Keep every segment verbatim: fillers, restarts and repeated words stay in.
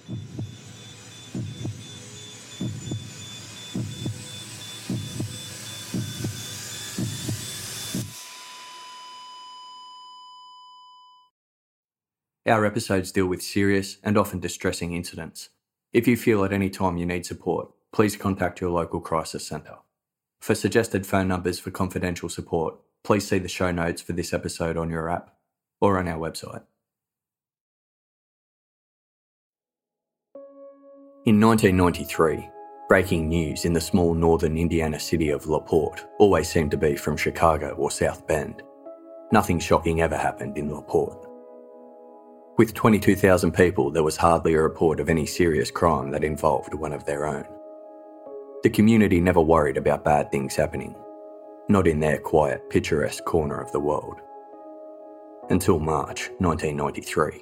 Our episodes deal with serious and often distressing incidents. If you feel at any time you need support, please contact your local crisis centre. For suggested phone numbers for confidential support, please see the show notes for this episode on your app or on our website. In nineteen ninety-three, breaking news in the small northern Indiana city of LaPorte always seemed to be from Chicago or South Bend. Nothing shocking ever happened in LaPorte. With twenty-two thousand people, there was hardly a report of any serious crime that involved one of their own. The community never worried about bad things happening, not in their quiet, picturesque corner of the world. Until March nineteen ninety-three.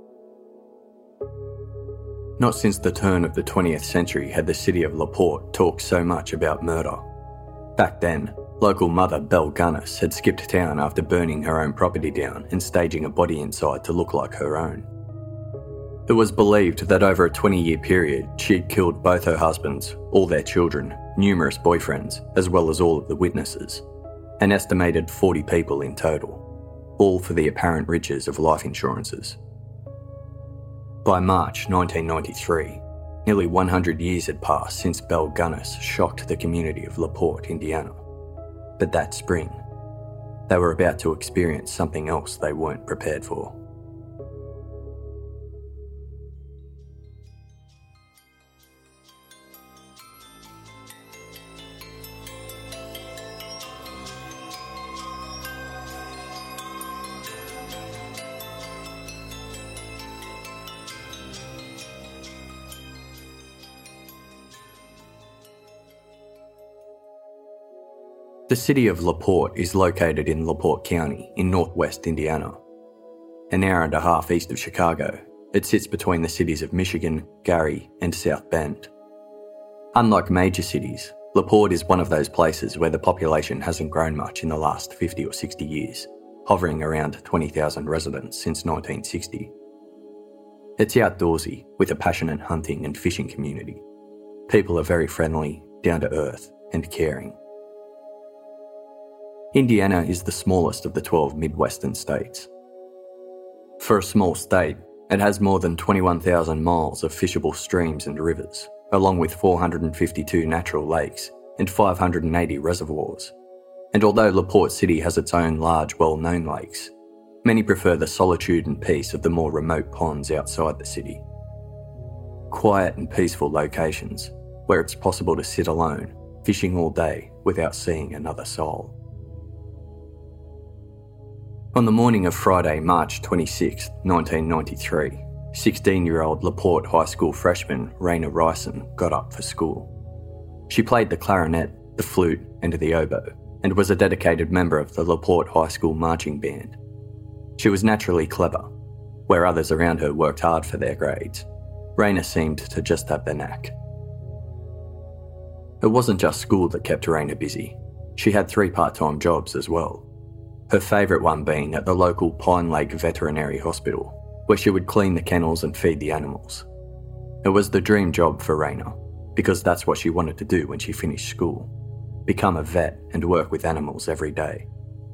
Not since the turn of the twentieth century had the city of LaPorte talked so much about murder. Back then, local mother Belle Gunnis had skipped town after burning her own property down and staging a body inside to look like her own. It was believed that over a twenty-year period, she had killed both her husbands, all their children, numerous boyfriends, as well as all of the witnesses, an estimated forty people in total, all for the apparent riches of life insurances. By March nineteen ninety-three, nearly one hundred years had passed since Belle Gunnis shocked the community of LaPorte, Indiana. But that spring, they were about to experience something else they weren't prepared for. The city of LaPorte is located in LaPorte County in northwest Indiana. An hour and a half east of Chicago, it sits between the cities of Michigan, Gary, and South Bend. Unlike major cities, LaPorte is one of those places where the population hasn't grown much in the last fifty or sixty years, hovering around twenty thousand residents since nineteen sixty. It's outdoorsy, with a passionate hunting and fishing community. People are very friendly, down to earth, and caring. Indiana is the smallest of the twelve Midwestern states. For a small state, it has more than twenty-one thousand miles of fishable streams and rivers, along with four hundred fifty-two natural lakes and five hundred eighty reservoirs. And although LaPorte City has its own large, well-known lakes, many prefer the solitude and peace of the more remote ponds outside the city. Quiet and peaceful locations, where it's possible to sit alone, fishing all day without seeing another soul. On the morning of Friday, March twenty-sixth, nineteen ninety-three, sixteen-year-old LaPorte High School freshman Raina Ryson got up for school. She played the clarinet, the flute, and the oboe, and was a dedicated member of the LaPorte High School marching band. She was naturally clever. Where others around her worked hard for their grades, Raina seemed to just have the knack. It wasn't just school that kept Raina busy. She had three part-time jobs as well. Her favourite one being at the local Pine Lake Veterinary Hospital, where she would clean the kennels and feed the animals. It was the dream job for Raina, because that's what she wanted to do when she finished school, become a vet and work with animals every day.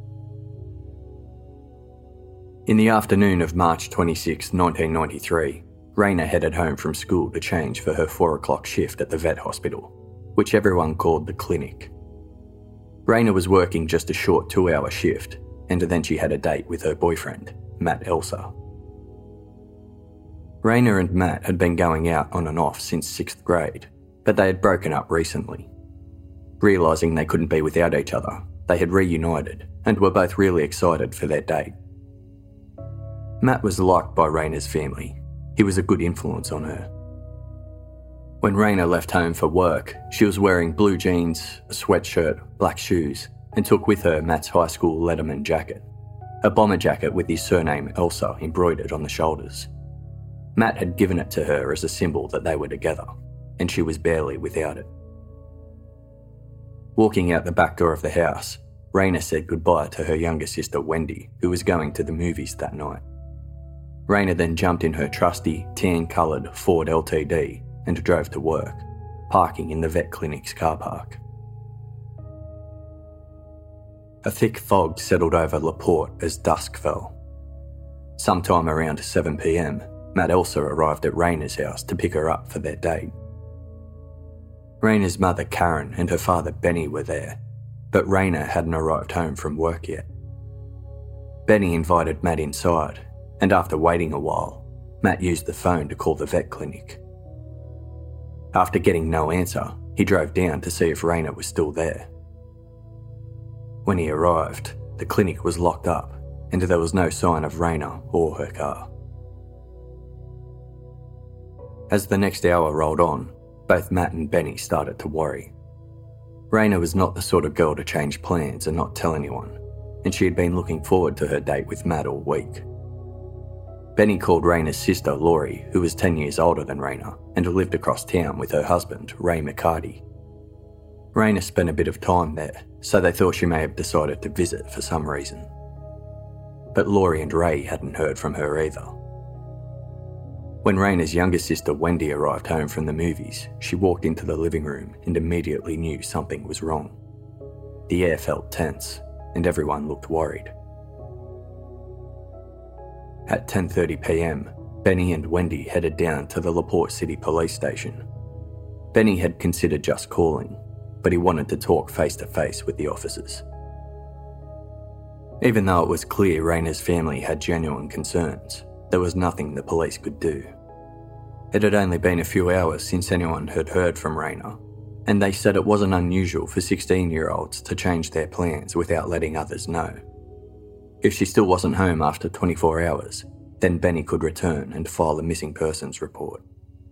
In the afternoon of March twenty-sixth, nineteen ninety-three, Raina headed home from school to change for her four o'clock shift at the vet hospital, which everyone called the clinic. Raina was working just a short two-hour shift, and then she had a date with her boyfriend, Matt Elsa. Raina and Matt had been going out on and off since sixth grade, but they had broken up recently. Realising they couldn't be without each other, they had reunited and were both really excited for their date. Matt was liked by Raina's family. He was a good influence on her. When Raina left home for work, she was wearing blue jeans, a sweatshirt, black shoes, and took with her Matt's high school Letterman jacket, a bomber jacket with his surname Elsa embroidered on the shoulders. Matt had given it to her as a symbol that they were together, and she was barely without it. Walking out the back door of the house, Raina said goodbye to her younger sister Wendy, who was going to the movies that night. Raina then jumped in her trusty, tan-coloured Ford L T D and drove to work, parking in the vet clinic's car park. A thick fog settled over LaPorte as dusk fell. Sometime around seven p m, Matt Elsa arrived at Raina's house to pick her up for their date. Raina's mother Karen and her father Benny were there, but Raina hadn't arrived home from work yet. Benny invited Matt inside, and after waiting a while, Matt used the phone to call the vet clinic. After getting no answer, he drove down to see if Raina was still there. When he arrived, the clinic was locked up and there was no sign of Raina or her car. As the next hour rolled on, both Matt and Benny started to worry. Raina was not the sort of girl to change plans and not tell anyone, and she had been looking forward to her date with Matt all week. Benny called Raina's sister Laurie, who was ten years older than Raina and who lived across town with her husband, Ray McCarty. Raina spent a bit of time there, so they thought she may have decided to visit for some reason. But Laurie and Ray hadn't heard from her either. When Raina's younger sister Wendy arrived home from the movies, she walked into the living room and immediately knew something was wrong. The air felt tense, and everyone looked worried. At ten thirty p m, Benny and Wendy headed down to the LaPorte City Police Station. Benny had considered just calling, but he wanted to talk face-to-face with the officers. Even though it was clear Raina's family had genuine concerns, there was nothing the police could do. It had only been a few hours since anyone had heard from Raina, and they said it wasn't unusual for sixteen-year-olds to change their plans without letting others know. If she still wasn't home after twenty-four hours, then Benny could return and file a missing persons report.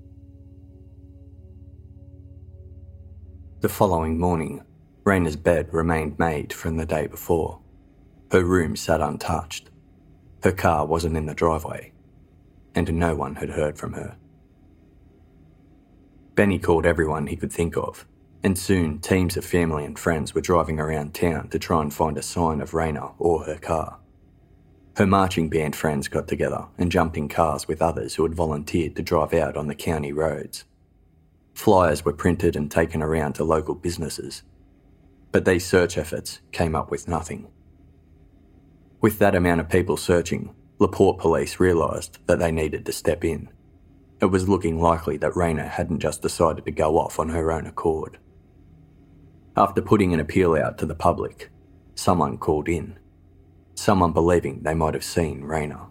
The following morning, Raina's bed remained made from the day before. Her room sat untouched. Her car wasn't in the driveway, and no one had heard from her. Benny called everyone he could think of, and soon teams of family and friends were driving around town to try and find a sign of Raina or her car. Her marching band friends got together and jumped in cars with others who had volunteered to drive out on the county roads. Flyers were printed and taken around to local businesses, but these search efforts came up with nothing. With that amount of people searching, LaPorte police realised that they needed to step in. It was looking likely that Raina hadn't just decided to go off on her own accord. After putting an appeal out to the public, someone called in. Someone believing they might have seen Raina.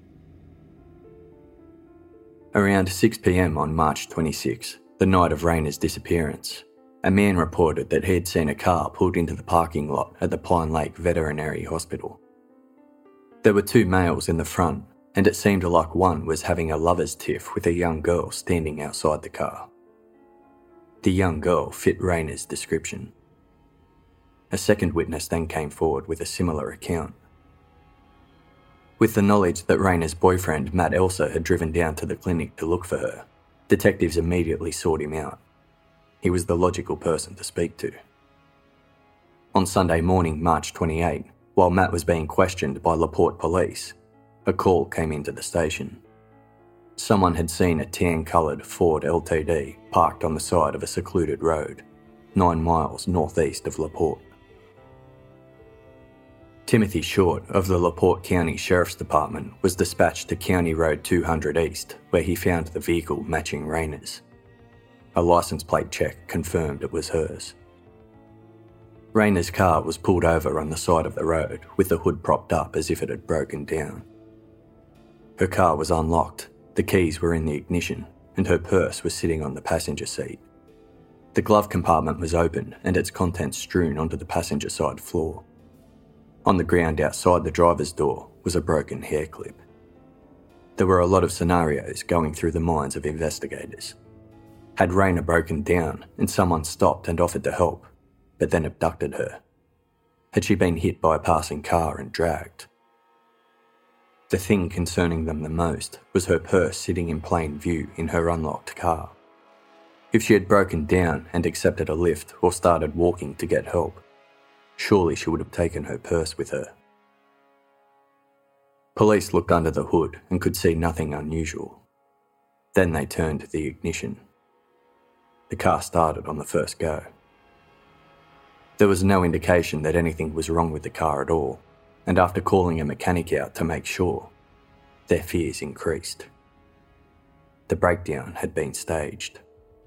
Around six p m on March twenty-sixth, the night of Raina's disappearance, a man reported that he had seen a car pulled into the parking lot at the Pine Lake Veterinary Hospital. There were two males in the front, and it seemed like one was having a lover's tiff with a young girl standing outside the car. The young girl fit Raina's description. A second witness then came forward with a similar account. With the knowledge that Raina's boyfriend Matt Elsa had driven down to the clinic to look for her, detectives immediately sought him out. He was the logical person to speak to. On Sunday morning, March twenty-eighth, while Matt was being questioned by LaPorte police, a call came into the station. Someone had seen a tan-coloured Ford L T D parked on the side of a secluded road, nine miles northeast of LaPorte. Timothy Short of the LaPorte County Sheriff's Department was dispatched to County Road two hundred East, where he found the vehicle matching Raina's. A licence plate check confirmed it was hers. Raina's car was pulled over on the side of the road with the hood propped up as if it had broken down. Her car was unlocked, the keys were in the ignition, and her purse was sitting on the passenger seat. The glove compartment was open and its contents strewn onto the passenger side floor. On the ground outside the driver's door was a broken hair clip. There were a lot of scenarios going through the minds of investigators. Had Raina broken down and someone stopped and offered to help, but then abducted her? Had she been hit by a passing car and dragged? The thing concerning them the most was her purse sitting in plain view in her unlocked car. If she had broken down and accepted a lift or started walking to get help, surely she would have taken her purse with her. Police looked under the hood and could see nothing unusual. Then they turned to the ignition. The car started on the first go. There was no indication that anything was wrong with the car at all, and after calling a mechanic out to make sure, their fears increased. The breakdown had been staged.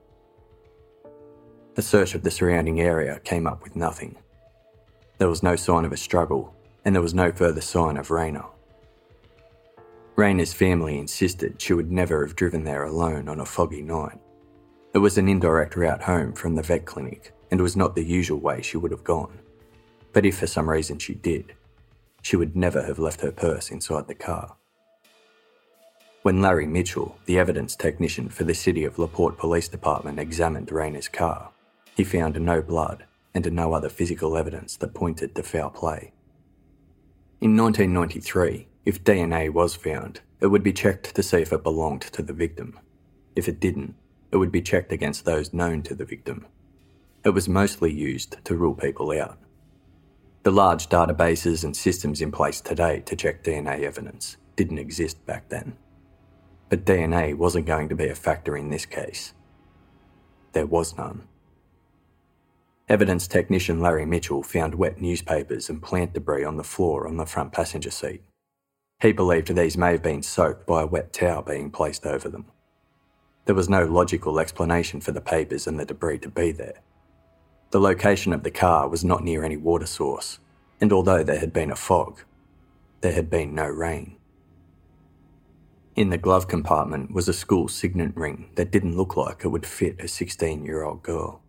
A search of the surrounding area came up with nothing. There was no sign of a struggle, and there was no further sign of Raina. Raina's family insisted she would never have driven there alone on a foggy night. It was an indirect route home from the vet clinic, and was not the usual way she would have gone. But if for some reason she did, she would never have left her purse inside the car. When Larry Mitchell, the evidence technician for the City of LaPorte Police Department, examined Raina's car, he found no blood and no other physical evidence that pointed to foul play. In nineteen ninety-three, if D N A was found, it would be checked to see if it belonged to the victim. If it didn't, it would be checked against those known to the victim. It was mostly used to rule people out. The large databases and systems in place today to check D N A evidence didn't exist back then. But D N A wasn't going to be a factor in this case. There was none. Evidence technician Larry Mitchell found wet newspapers and plant debris on the floor on the front passenger seat. He believed these may have been soaked by a wet towel being placed over them. There was no logical explanation for the papers and the debris to be there. The location of the car was not near any water source, and although there had been a fog, there had been no rain. In the glove compartment was a school signet ring that didn't look like it would fit a sixteen-year-old girl.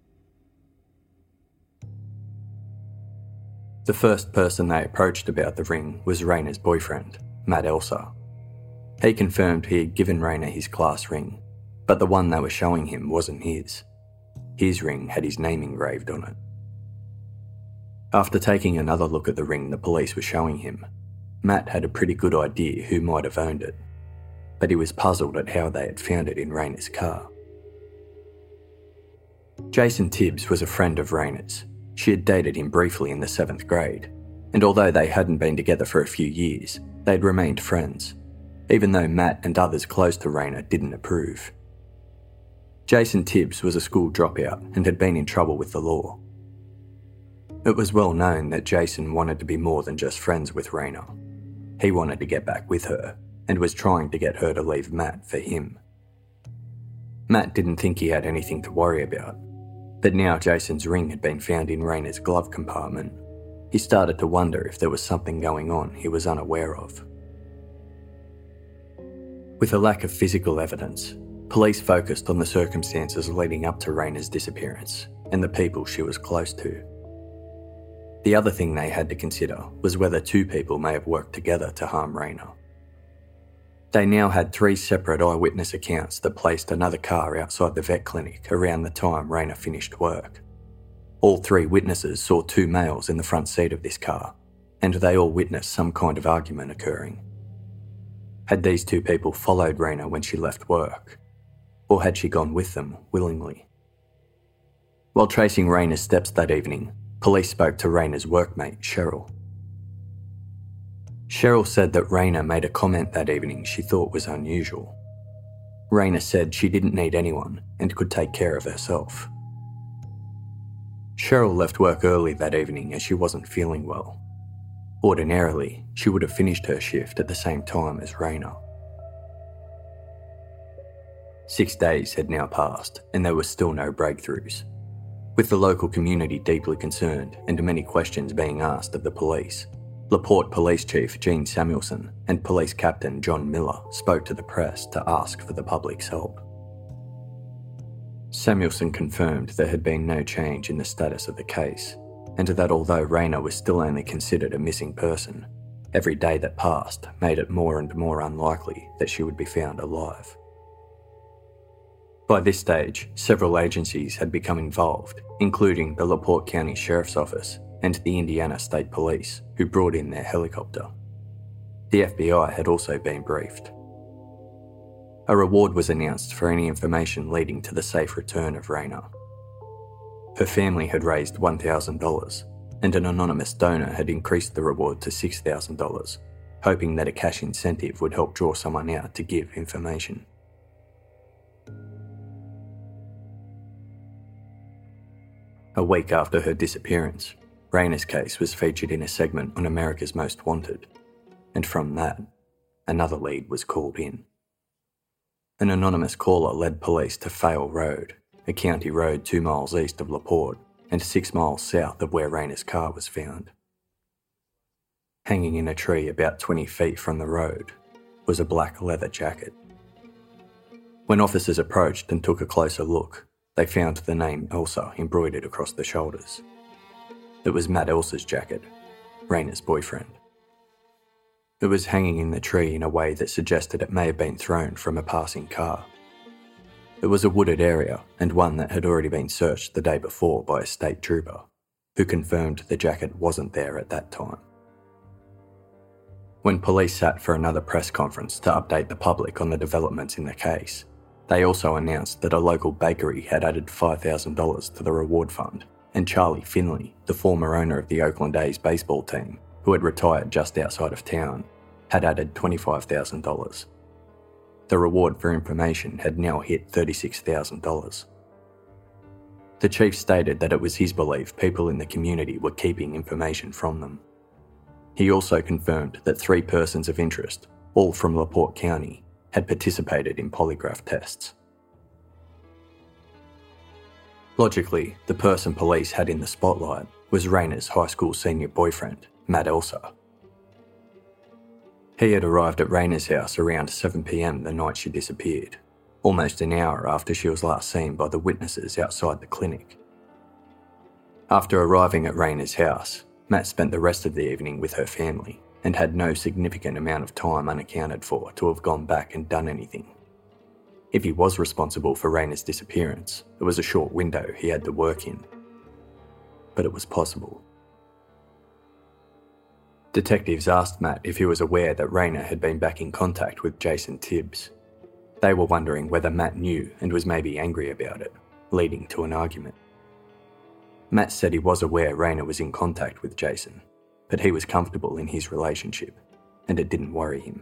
The first person they approached about the ring was Raina's boyfriend, Matt Elsa. He confirmed he had given Raina his class ring, but the one they were showing him wasn't his. His ring had his name engraved on it. After taking another look at the ring the police were showing him, Matt had a pretty good idea who might have owned it, but he was puzzled at how they had found it in Raina's car. Jason Tibbs was a friend of Raina's. She had dated him briefly in the seventh grade, and although they hadn't been together for a few years, they'd remained friends, even though Matt and others close to Raina didn't approve. Jason Tibbs was a school dropout and had been in trouble with the law. It was well known that Jason wanted to be more than just friends with Raina. He wanted to get back with her, and was trying to get her to leave Matt for him. Matt didn't think he had anything to worry about, but now Jason's ring had been found in Raina's glove compartment. He started to wonder if there was something going on he was unaware of. With a lack of physical evidence, police focused on the circumstances leading up to Raina's disappearance and the people she was close to. The other thing they had to consider was whether two people may have worked together to harm Raina. They now had three separate eyewitness accounts that placed another car outside the vet clinic around the time Raina finished work. All three witnesses saw two males in the front seat of this car, and they all witnessed some kind of argument occurring. Had these two people followed Raina when she left work, or had she gone with them willingly? While tracing Raina's steps that evening, police spoke to Raina's workmate, Cheryl. Cheryl said that Raina made a comment that evening she thought was unusual. Raina said she didn't need anyone and could take care of herself. Cheryl left work early that evening as she wasn't feeling well. Ordinarily, she would have finished her shift at the same time as Raina. Six days had now passed and there were still no breakthroughs. With the local community deeply concerned and many questions being asked of the police, LaPorte Police Chief Gene Samuelson and Police Captain John Miller spoke to the press to ask for the public's help. Samuelson confirmed there had been no change in the status of the case, and that although Raina was still only considered a missing person, every day that passed made it more and more unlikely that she would be found alive. By this stage, several agencies had become involved, including the LaPorte County Sheriff's Office and the Indiana State Police, who brought in their helicopter. The F B I had also been briefed. A reward was announced for any information leading to the safe return of Raina. Her family had raised one thousand dollars, and an anonymous donor had increased the reward to six thousand dollars, hoping that a cash incentive would help draw someone out to give information. A week after her disappearance, Rayner's case was featured in a segment on America's Most Wanted, and from that, another lead was called in. An anonymous caller led police to Fale Road, a county road two miles east of LaPorte and six miles south of where Rayner's car was found. Hanging in a tree about twenty feet from the road was a black leather jacket. When officers approached and took a closer look, they found the name Elsa embroidered across the shoulders. It was Matt Elsa's jacket, Rayner's boyfriend. It was hanging in the tree in a way that suggested it may have been thrown from a passing car. It was a wooded area and one that had already been searched the day before by a state trooper, who confirmed the jacket wasn't there at that time. When police sat for another press conference to update the public on the developments in the case, they also announced that a local bakery had added five thousand dollars to the reward fund, and Charlie Finley, the former owner of the Oakland A's baseball team, who had retired just outside of town, had added twenty-five thousand dollars. The reward for information had now hit thirty-six thousand dollars. The chief stated that it was his belief people in the community were keeping information from them. He also confirmed that three persons of interest, all from LaPorte County, had participated in polygraph tests. Logically, the person police had in the spotlight was Rayner's high school senior boyfriend, Matt Elsa. He had arrived at Rayner's house around seven p.m. the night she disappeared, almost an hour after she was last seen by the witnesses outside the clinic. After arriving at Rayner's house, Matt spent the rest of the evening with her family and had no significant amount of time unaccounted for to have gone back and done anything. If he was responsible for Rayner's disappearance, it was a short window he had to work in. But it was possible. Detectives asked Matt if he was aware that Rayner had been back in contact with Jason Tibbs. They were wondering whether Matt knew and was maybe angry about it, leading to an argument. Matt said he was aware Rayner was in contact with Jason, but he was comfortable in his relationship, and it didn't worry him.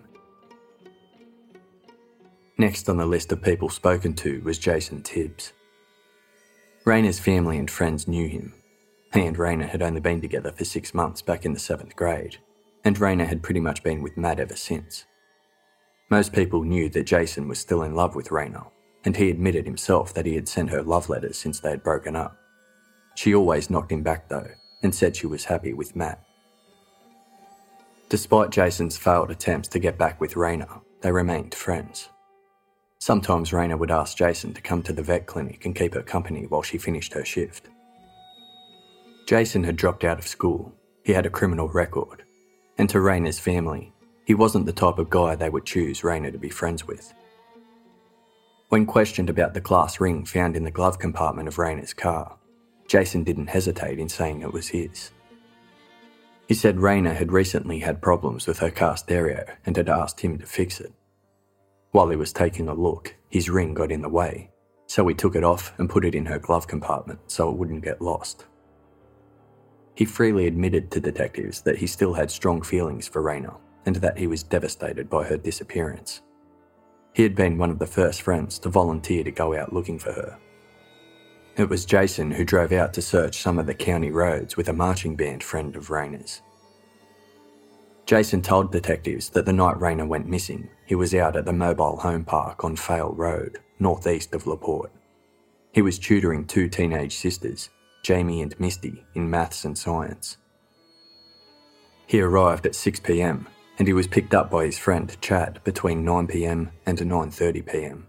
Next on the list of people spoken to was Jason Tibbs. Rayner's family and friends knew him. He and Rayner had only been together for six months back in the seventh grade, and Rayner had pretty much been with Matt ever since. Most people knew that Jason was still in love with Rayner, and he admitted himself that he had sent her love letters since they had broken up. She always knocked him back though, and said she was happy with Matt. Despite Jason's failed attempts to get back with Rayner, they remained friends. Sometimes Rayner would ask Jason to come to the vet clinic and keep her company while she finished her shift. Jason had dropped out of school, he had a criminal record, and to Rayner's family, he wasn't the type of guy they would choose Rayner to be friends with. When questioned about the glass ring found in the glove compartment of Rayner's car, Jason didn't hesitate in saying it was his. He said Rayner had recently had problems with her car stereo and had asked him to fix it. While he was taking a look, his ring got in the way, so he took it off and put it in her glove compartment so it wouldn't get lost. He freely admitted to detectives that he still had strong feelings for Rayner and that he was devastated by her disappearance. He had been one of the first friends to volunteer to go out looking for her. It was Jason who drove out to search some of the county roads with a marching band friend of Rayner's. Jason told detectives that the night Rayner went missing, he was out at the mobile home park on Fale Road, northeast of LaPorte. He was tutoring two teenage sisters, Jamie and Misty, in maths and science. He arrived at six p.m, and he was picked up by his friend Chad between nine p.m. and nine thirty p.m.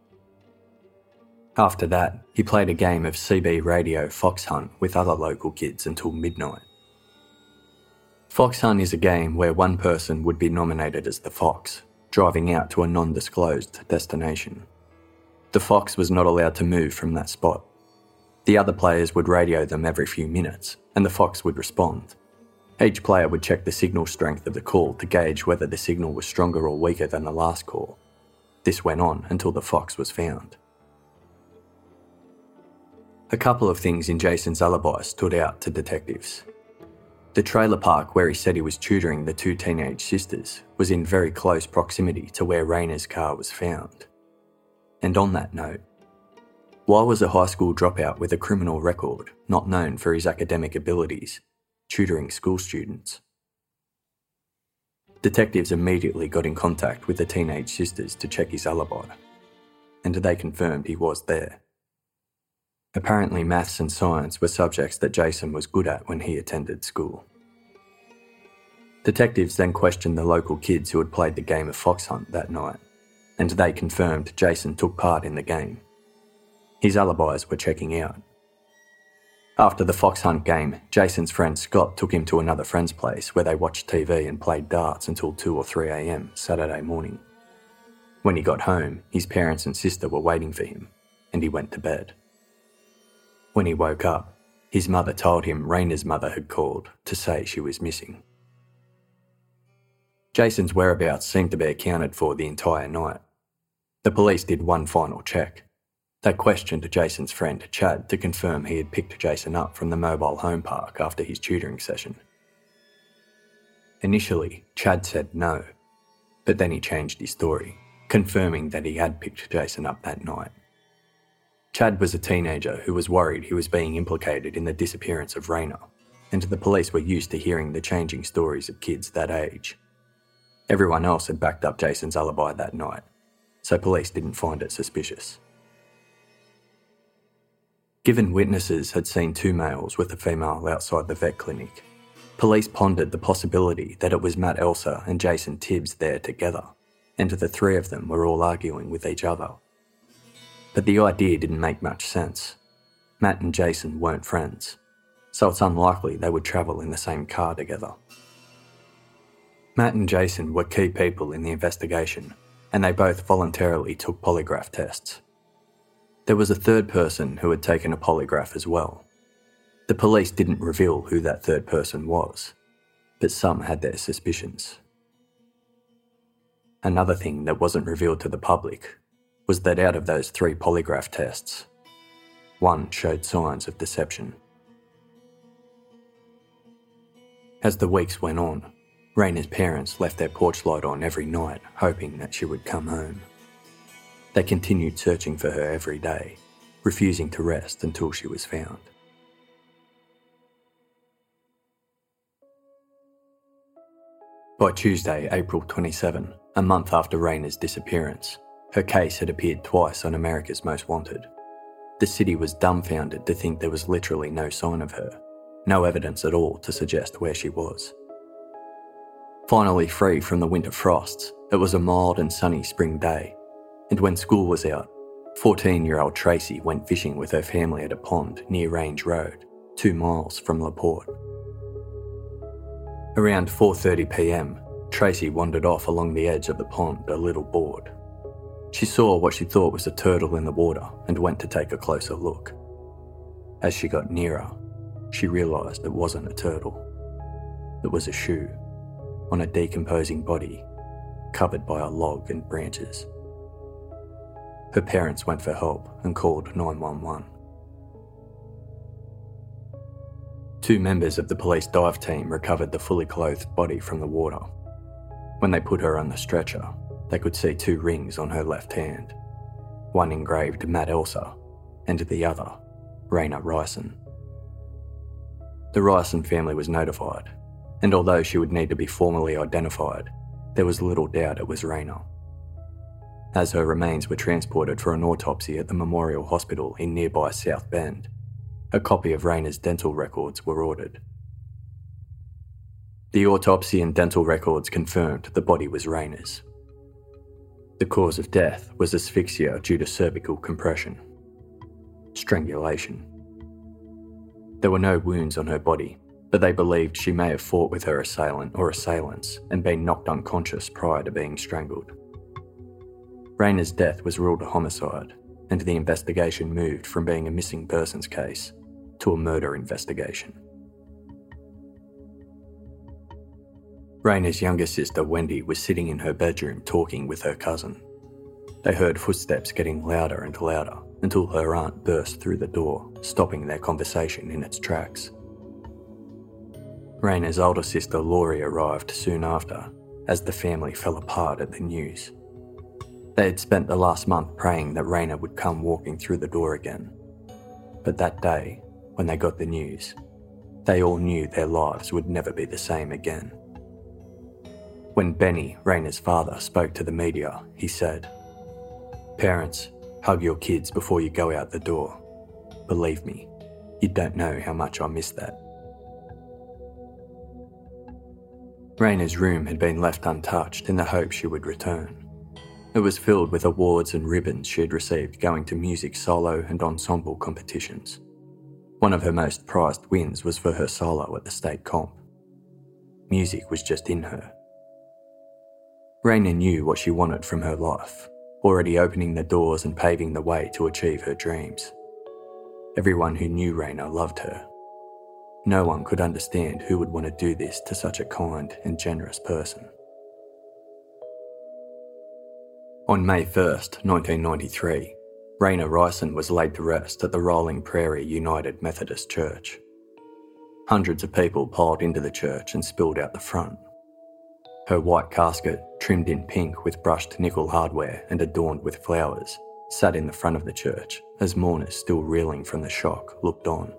After that, he played a game of C B radio Fox Hunt with other local kids until midnight. Fox Hunt is a game where one person would be nominated as the fox, driving out to a non-disclosed destination. The fox was not allowed to move from that spot. The other players would radio them every few minutes, and the fox would respond. Each player would check the signal strength of the call to gauge whether the signal was stronger or weaker than the last call. This went on until the fox was found. A couple of things in Jason's alibi stood out to detectives. The trailer park where he said he was tutoring the two teenage sisters was in very close proximity to where Rayner's car was found. And on that note, why was a high school dropout with a criminal record, not known for his academic abilities, tutoring school students? Detectives immediately got in contact with the teenage sisters to check his alibi, and they confirmed he was there. Apparently maths and science were subjects that Jason was good at when he attended school. Detectives then questioned the local kids who had played the game of Fox Hunt that night, and they confirmed Jason took part in the game. His alibis were checking out. After the Fox Hunt game, Jason's friend Scott took him to another friend's place where they watched T V and played darts until two or three a.m. Saturday morning. When he got home, his parents and sister were waiting for him, and he went to bed. When he woke up, his mother told him Rayner's mother had called to say she was missing. Jason's whereabouts seemed to be accounted for the entire night. The police did one final check. They questioned Jason's friend Chad to confirm he had picked Jason up from the mobile home park after his tutoring session. Initially, Chad said no, but then he changed his story, confirming that he had picked Jason up that night. Chad was a teenager who was worried he was being implicated in the disappearance of Rayner, and the police were used to hearing the changing stories of kids that age. Everyone else had backed up Jason's alibi that night, so police didn't find it suspicious. Given witnesses had seen two males with a female outside the vet clinic, police pondered the possibility that it was Matt Elsa and Jason Tibbs there together, and the three of them were all arguing with each other. But the idea didn't make much sense. Matt and Jason weren't friends, so it's unlikely they would travel in the same car together. Matt and Jason were key people in the investigation, and they both voluntarily took polygraph tests. There was a third person who had taken a polygraph as well. The police didn't reveal who that third person was, but some had their suspicions. Another thing that wasn't revealed to the public was that out of those three polygraph tests, one showed signs of deception. As the weeks went on, Rayner's parents left their porch light on every night, hoping that she would come home. They continued searching for her every day, refusing to rest until she was found. By Tuesday, April twenty-seventh, a month after Rayner's disappearance, her case had appeared twice on America's Most Wanted. The city was dumbfounded to think there was literally no sign of her, no evidence at all to suggest where she was. Finally free from the winter frosts, it was a mild and sunny spring day, and when school was out, fourteen-year-old Tracy went fishing with her family at a pond near Range Road, two miles from LaPorte. Around four thirty p m, Tracy wandered off along the edge of the pond a little bored. She saw what she thought was a turtle in the water and went to take a closer look. As she got nearer, she realised it wasn't a turtle. It was a shoe, on a decomposing body, covered by a log and branches. Her parents went for help and called nine one one. Two members of the police dive team recovered the fully clothed body from the water. When they put her on the stretcher, they could see two rings on her left hand, one engraved Matt Elsa and the other Rayner Ryson. The Ryson family was notified, and although she would need to be formally identified, there was little doubt it was Rayner. As her remains were transported for an autopsy at the Memorial Hospital in nearby South Bend, a copy of Rayner's dental records were ordered. The autopsy and dental records confirmed the body was Rayner's. The cause of death was asphyxia due to cervical compression. Strangulation. There were no wounds on her body, but they believed she may have fought with her assailant or assailants and been knocked unconscious prior to being strangled. Rayner's death was ruled a homicide, and the investigation moved from being a missing persons case to a murder investigation. Rayner's younger sister Wendy was sitting in her bedroom talking with her cousin. They heard footsteps getting louder and louder until her aunt burst through the door, stopping their conversation in its tracks. Raina's older sister Laurie arrived soon after, as the family fell apart at the news. They had spent the last month praying that Raina would come walking through the door again. But that day, when they got the news, they all knew their lives would never be the same again. When Benny, Raina's father, spoke to the media, he said, "Parents, hug your kids before you go out the door. Believe me, you don't know how much I miss that." Raina's room had been left untouched in the hope she would return. It was filled with awards and ribbons she had received going to music solo and ensemble competitions. One of her most prized wins was for her solo at the state comp. Music was just in her. Raina knew what she wanted from her life, already opening the doors and paving the way to achieve her dreams. Everyone who knew Raina loved her. No one could understand who would want to do this to such a kind and generous person. On May first, nineteen ninety-three, Raina Ryson was laid to rest at the Rolling Prairie United Methodist Church. Hundreds of people piled into the church and spilled out the front. Her white casket, trimmed in pink with brushed nickel hardware and adorned with flowers, sat in the front of the church as mourners still reeling from the shock looked on.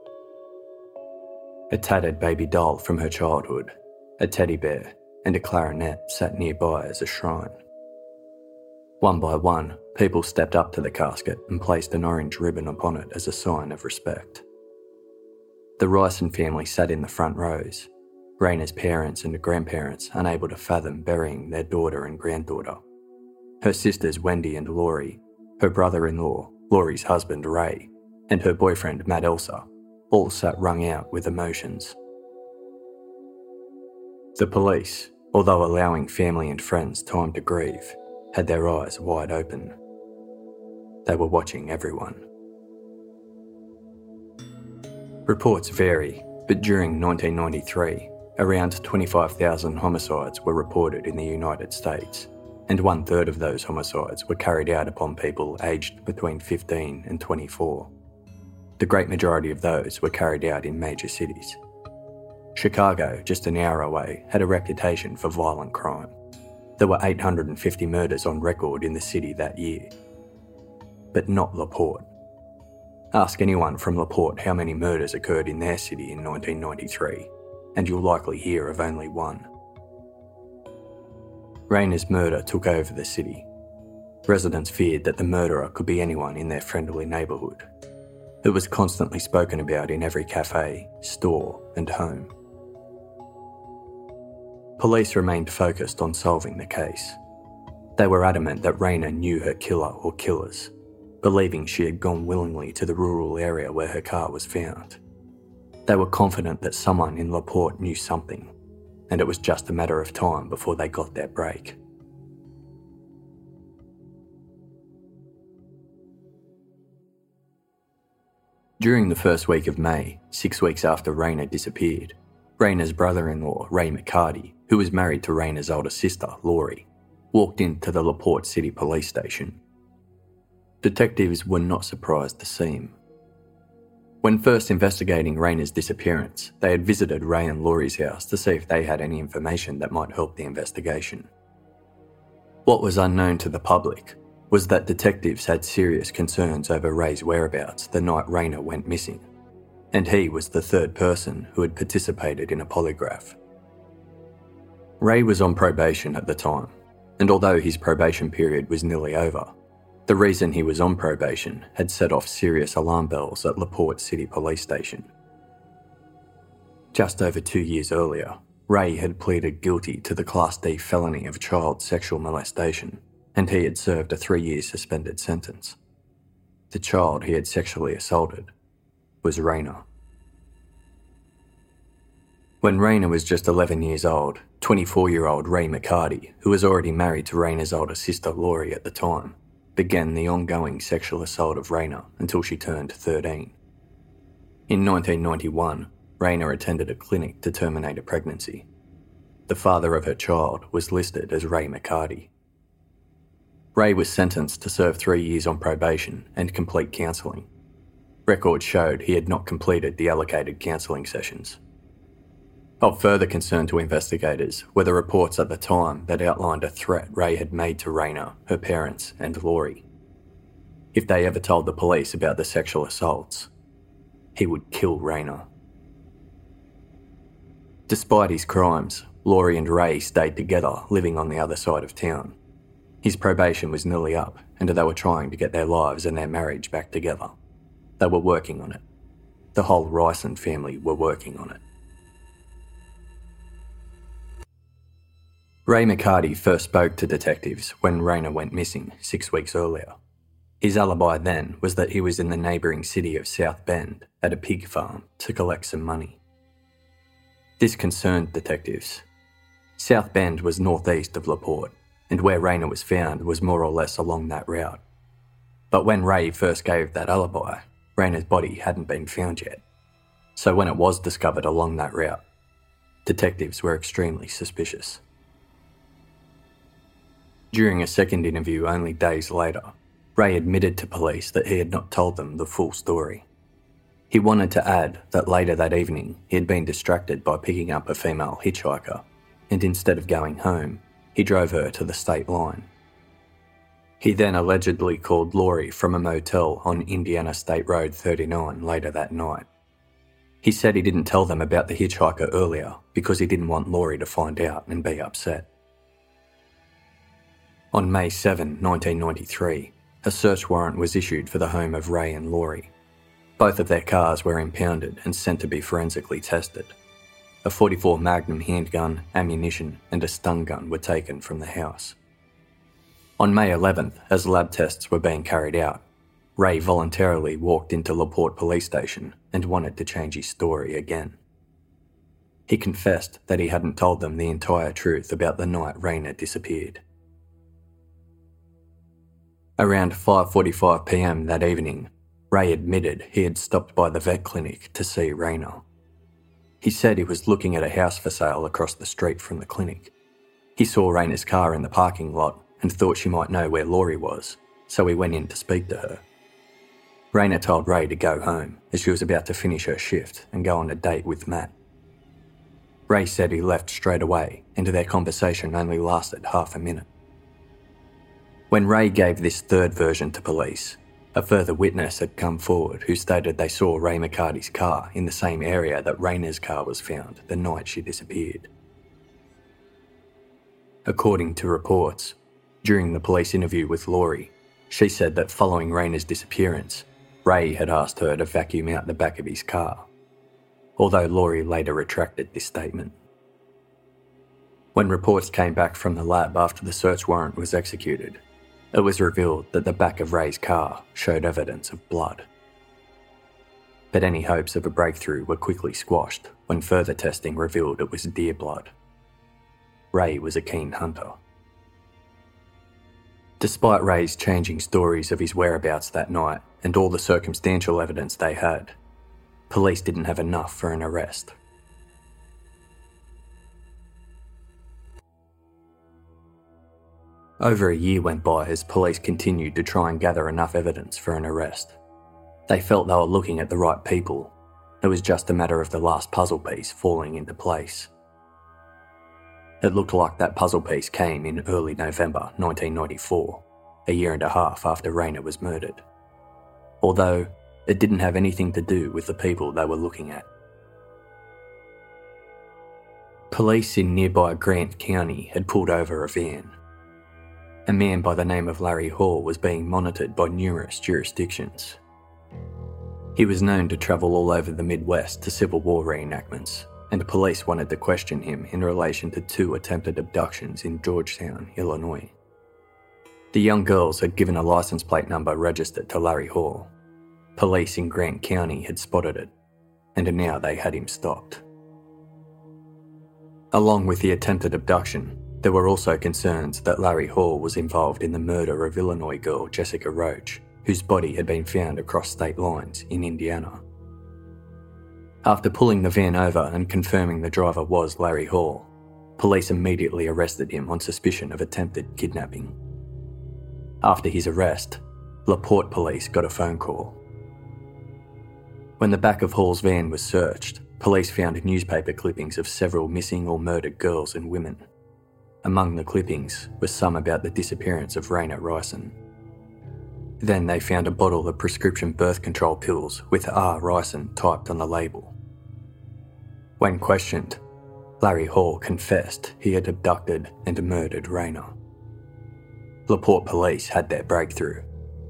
A tattered baby doll from her childhood, a teddy bear, and a clarinet sat nearby as a shrine. One by one, people stepped up to the casket and placed an orange ribbon upon it as a sign of respect. The Ryson family sat in the front rows, Raina's parents and grandparents unable to fathom burying their daughter and granddaughter. Her sisters Wendy and Laurie, her brother-in-law, Laurie's husband Ray, and her boyfriend Matt Elsa, all sat wrung out with emotions. The police, although allowing family and friends time to grieve, had their eyes wide open. They were watching everyone. Reports vary, but during nineteen ninety-three, around twenty-five thousand homicides were reported in the United States, and one-third of those homicides were carried out upon people aged between fifteen and twenty-four. The great majority of those were carried out in major cities. Chicago, just an hour away, had a reputation for violent crime. There were eight hundred fifty murders on record in the city that year. But not LaPorte. Ask anyone from LaPorte how many murders occurred in their city in nineteen ninety-three, and you'll likely hear of only one. Raina's murder took over the city. Residents feared that the murderer could be anyone in their friendly neighbourhood. It was constantly spoken about in every cafe, store, and home. Police remained focused on solving the case. They were adamant that Raina knew her killer or killers, believing she had gone willingly to the rural area where her car was found. They were confident that someone in LaPorte knew something, and it was just a matter of time before they got their break. During the first week of May, six weeks after Raina disappeared, Raina's brother-in-law, Ray McCarty, who was married to Raina's older sister, Laurie, walked into the LaPorte City Police Station. Detectives were not surprised to see him. When first investigating Raina's disappearance, they had visited Ray and Laurie's house to see if they had any information that might help the investigation. What was unknown to the public was that detectives had serious concerns over Ray's whereabouts the night Raina went missing, and he was the third person who had participated in a polygraph. Ray was on probation at the time, and although his probation period was nearly over, the reason he was on probation had set off serious alarm bells at LaPorte City Police Station. Just over two years earlier, Ray had pleaded guilty to the Class D felony of child sexual molestation, and he had served a three-year suspended sentence. The child he had sexually assaulted was Raina. When Raina was just eleven years old, twenty-four-year-old Ray McCarty, who was already married to Raina's older sister Laurie at the time, began the ongoing sexual assault of Raina until she turned thirteen. In nineteen ninety-one, Raina attended a clinic to terminate a pregnancy. The father of her child was listed as Ray McCarty. Ray was sentenced to serve three years on probation and complete counselling. Records showed he had not completed the allocated counselling sessions. Of further concern to investigators were the reports at the time that outlined a threat Ray had made to Raina, her parents, and Laurie. If they ever told the police about the sexual assaults, he would kill Raina. Despite his crimes, Laurie and Ray stayed together, living on the other side of town. His probation was nearly up, and they were trying to get their lives and their marriage back together. They were working on it. The whole Ryson family were working on it. Ray McCarty first spoke to detectives when Raina went missing six weeks earlier. His alibi then was that he was in the neighbouring city of South Bend at a pig farm to collect some money. This concerned detectives. South Bend was northeast of LaPorte, and where Raina was found was more or less along that route. But when Ray first gave that alibi, Raina's body hadn't been found yet. So when it was discovered along that route, detectives were extremely suspicious. During a second interview only days later, Ray admitted to police that he had not told them the full story. He wanted to add that later that evening he had been distracted by picking up a female hitchhiker, and instead of going home, he drove her to the state line. He then allegedly called Laurie from a motel on Indiana State Road thirty-nine later that night. He said he didn't tell them about the hitchhiker earlier because he didn't want Laurie to find out and be upset. On May seventh, nineteen ninety-three, a search warrant was issued for the home of Ray and Laurie. Both of their cars were impounded and sent to be forensically tested. A forty-four Magnum handgun, ammunition, and a stun gun were taken from the house. On May eleventh, as lab tests were being carried out, Ray voluntarily walked into LaPorte Police Station and wanted to change his story again. He confessed that he hadn't told them the entire truth about the night Raina disappeared. Around five forty-five p m that evening, Ray admitted he had stopped by the vet clinic to see Raina. He said he was looking at a house for sale across the street from the clinic. He saw Raina's car in the parking lot and thought she might know where Laurie was, so he went in to speak to her. Raina told Ray to go home as she was about to finish her shift and go on a date with Matt. Ray said he left straight away and their conversation only lasted half a minute. When Ray gave this third version to police, a further witness had come forward who stated they saw Ray McCarty's car in the same area that Raina's car was found the night she disappeared. According to reports, during the police interview with Laurie, she said that following Raina's disappearance, Ray had asked her to vacuum out the back of his car, although Laurie later retracted this statement. When reports came back from the lab after the search warrant was executed, it was revealed that the back of Ray's car showed evidence of blood. But any hopes of a breakthrough were quickly squashed when further testing revealed it was deer blood. Ray was a keen hunter. Despite Ray's changing stories of his whereabouts that night and all the circumstantial evidence they had, police didn't have enough for an arrest. Over a year went by as police continued to try and gather enough evidence for an arrest. They felt they were looking at the right people. It was just a matter of the last puzzle piece falling into place. It looked like that puzzle piece came in early November nineteen ninety-four, a year and a half after Raina was murdered. Although it didn't have anything to do with the people they were looking at. Police in nearby Grant County had pulled over a van. A man by the name of Larry Hall was being monitored by numerous jurisdictions. He was known to travel all over the Midwest to Civil War reenactments, and police wanted to question him in relation to two attempted abductions in Georgetown, Illinois. The young girls had given a license plate number registered to Larry Hall. Police in Grant County had spotted it, and now they had him stopped. Along with the attempted abduction, there were also concerns that Larry Hall was involved in the murder of Illinois girl Jessica Roach, whose body had been found across state lines in Indiana. After pulling the van over and confirming the driver was Larry Hall, police immediately arrested him on suspicion of attempted kidnapping. After his arrest, LaPorte police got a phone call. When the back of Hall's van was searched, police found newspaper clippings of several missing or murdered girls and women. Among the clippings were some about the disappearance of Raina Ryson. Then they found a bottle of prescription birth control pills with R. Ryson typed on the label. When questioned, Larry Hall confessed he had abducted and murdered Raina. LaPorte police had their breakthrough.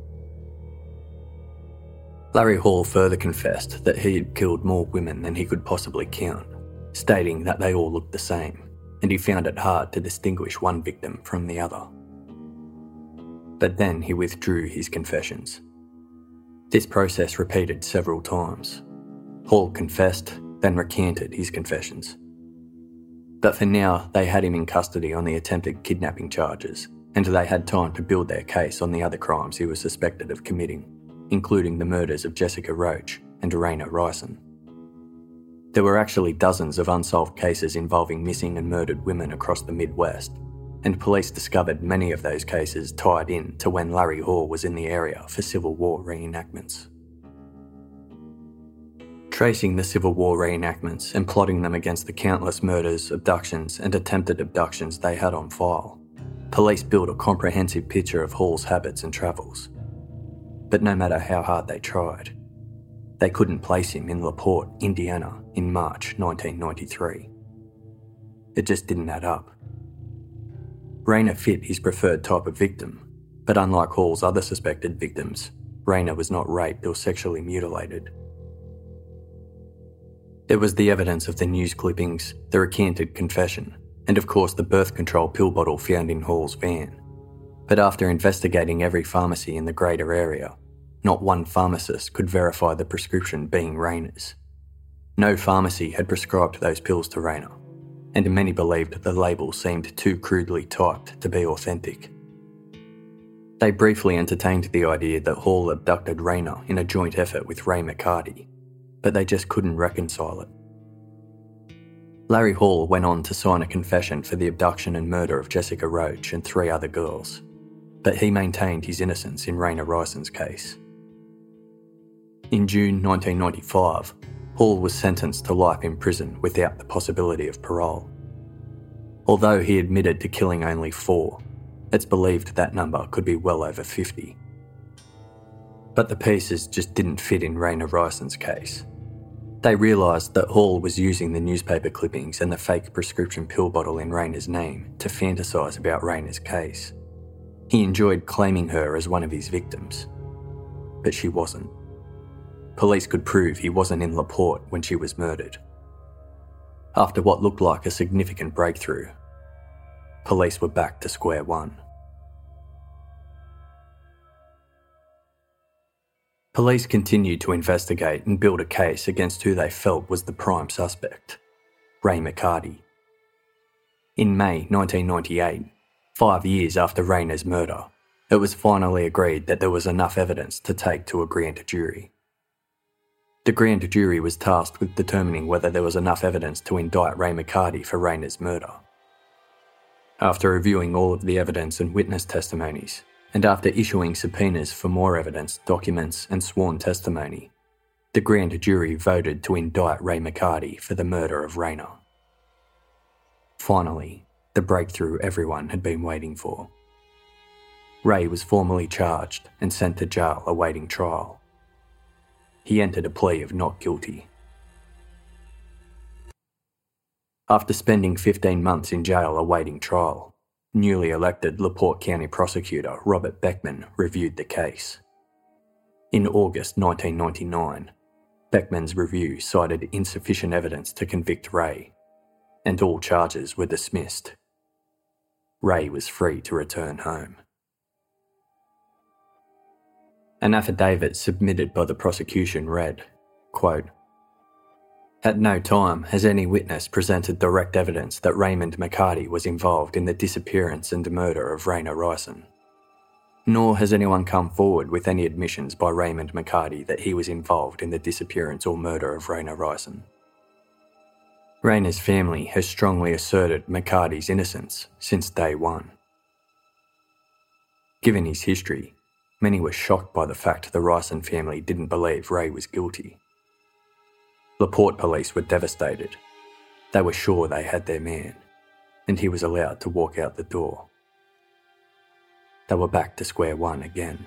Larry Hall further confessed that he had killed more women than he could possibly count, stating that they all looked the same, and he found it hard to distinguish one victim from the other. But then he withdrew his confessions. This process repeated several times. Hall confessed, then recanted his confessions. But for now, they had him in custody on the attempted kidnapping charges, and they had time to build their case on the other crimes he was suspected of committing, including the murders of Jessica Roach and Raina Ryson. There were actually dozens of unsolved cases involving missing and murdered women across the Midwest, and police discovered many of those cases tied in to when Larry Hall was in the area for Civil War reenactments. Tracing the Civil War reenactments and plotting them against the countless murders, abductions and attempted abductions they had on file, police built a comprehensive picture of Hall's habits and travels. But no matter how hard they tried, they couldn't place him in LaPorte, Indiana in March nineteen ninety-three. It just didn't add up. Raina fit his preferred type of victim, but unlike Hall's other suspected victims, Raina was not raped or sexually mutilated. There was the evidence of the news clippings, the recanted confession, and of course the birth control pill bottle found in Hall's van. But after investigating every pharmacy in the greater area, not one pharmacist could verify the prescription being Raina's. No pharmacy had prescribed those pills to Raina, and many believed the label seemed too crudely typed to be authentic. They briefly entertained the idea that Hall abducted Raina in a joint effort with Ray McCarty, but they just couldn't reconcile it. Larry Hall went on to sign a confession for the abduction and murder of Jessica Roach and three other girls, but he maintained his innocence in Raina Ryson's case. In June nineteen ninety-five, Hall was sentenced to life in prison without the possibility of parole. Although he admitted to killing only four, it's believed that number could be well over fifty. But the pieces just didn't fit in Raina Ryson's case. They realised that Hall was using the newspaper clippings and the fake prescription pill bottle in Raina's name to fantasise about Raina's case. He enjoyed claiming her as one of his victims, but she wasn't. Police could prove he wasn't in LaPorte when she was murdered. After what looked like a significant breakthrough, police were back to square one. Police continued to investigate and build a case against who they felt was the prime suspect, Ray McCarty. In May nineteen ninety-eight, five years after Raina's murder, it was finally agreed that there was enough evidence to take to a grand jury. The grand jury was tasked with determining whether there was enough evidence to indict Ray McCarty for Raina's murder. After reviewing all of the evidence and witness testimonies, and after issuing subpoenas for more evidence, documents and sworn testimony, the grand jury voted to indict Ray McCarty for the murder of Raina. Finally, the breakthrough everyone had been waiting for. Ray was formally charged and sent to jail awaiting trial. He entered a plea of not guilty. After spending fifteen months in jail awaiting trial, newly elected LaPorte County Prosecutor Robert Beckman reviewed the case. In August nineteen ninety-nine, Beckman's review cited insufficient evidence to convict Ray, and all charges were dismissed. Ray was free to return home. An affidavit submitted by the prosecution read, quote, "At no time has any witness presented direct evidence that Raymond McCarty was involved in the disappearance and murder of Raina Ryson. Nor has anyone come forward with any admissions by Raymond McCarty that he was involved in the disappearance or murder of Raina Ryson. Raina's family has strongly asserted McCarty's innocence since day one. Given his history, many were shocked by the fact the Ryson family didn't believe Ray was guilty. LaPorte police were devastated. They were sure they had their man, and he was allowed to walk out the door. They were back to square one again.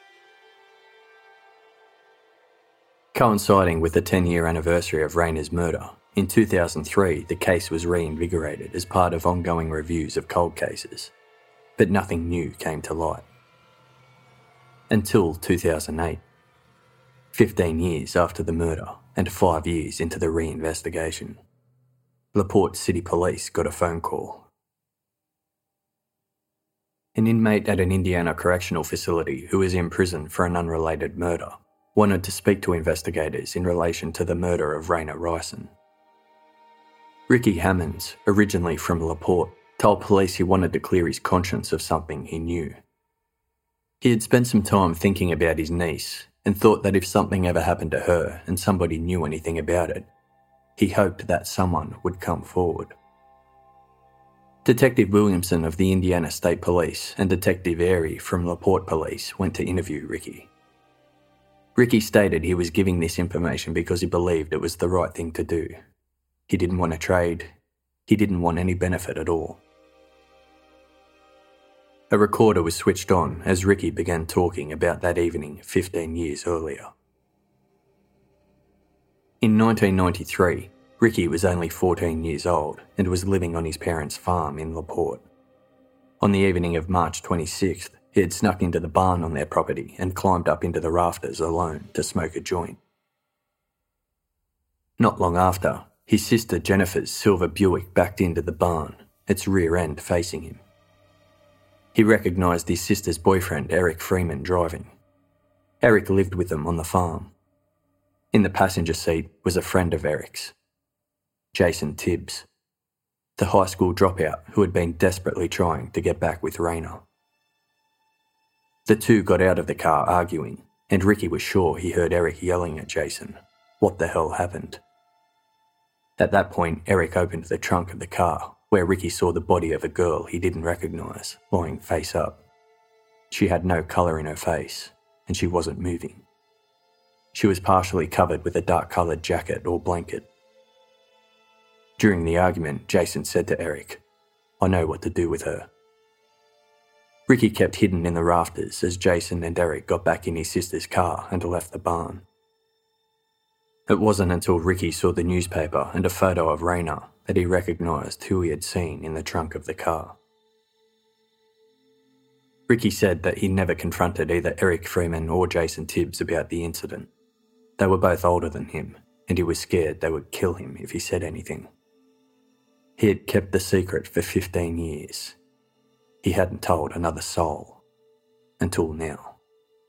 Coinciding with the ten-year anniversary of Rayner's murder, in two thousand three the case was reinvigorated as part of ongoing reviews of cold cases, but nothing new came to light. Until two thousand eight, fifteen years after the murder and five years into the reinvestigation, LaPorte City Police got a phone call. An inmate at an Indiana correctional facility who was in prison for an unrelated murder wanted to speak to investigators in relation to the murder of Rayner Ryson. Ricky Hammonds, originally from LaPorte, told police he wanted to clear his conscience of something he knew. He had spent some time thinking about his niece and thought that if something ever happened to her and somebody knew anything about it, he hoped that someone would come forward. Detective Williamson of the Indiana State Police and Detective Airy from LaPorte Police went to interview Ricky. Ricky stated he was giving this information because he believed it was the right thing to do. He didn't want to trade. He didn't want any benefit at all. A recorder was switched on as Ricky began talking about that evening fifteen years earlier. In nineteen ninety-three, Ricky was only fourteen years old and was living on his parents' farm in LaPorte. On the evening of March twenty-sixth, he had snuck into the barn on their property and climbed up into the rafters alone to smoke a joint. Not long after, his sister Jennifer's silver Buick backed into the barn, its rear end facing him. He recognised his sister's boyfriend Eric Freeman driving. Eric lived with them on the farm. In the passenger seat was a friend of Eric's, Jason Tibbs, the high school dropout who had been desperately trying to get back with Rayner. The two got out of the car arguing, and Ricky was sure he heard Eric yelling at Jason, "What the hell happened?" At that point, Eric opened the trunk of the car, where Ricky saw the body of a girl he didn't recognise, lying face up. She had no colour in her face, and she wasn't moving. She was partially covered with a dark-coloured jacket or blanket. During the argument, Jason said to Eric, "I know what to do with her." Ricky kept hidden in the rafters as Jason and Eric got back in his sister's car and left the barn. It wasn't until Ricky saw the newspaper and a photo of Rayner that he recognised who he had seen in the trunk of the car. Ricky said that he never confronted either Eric Freeman or Jason Tibbs about the incident. They were both older than him, and he was scared they would kill him if he said anything. He had kept the secret for fifteen years. He hadn't told another soul, until now.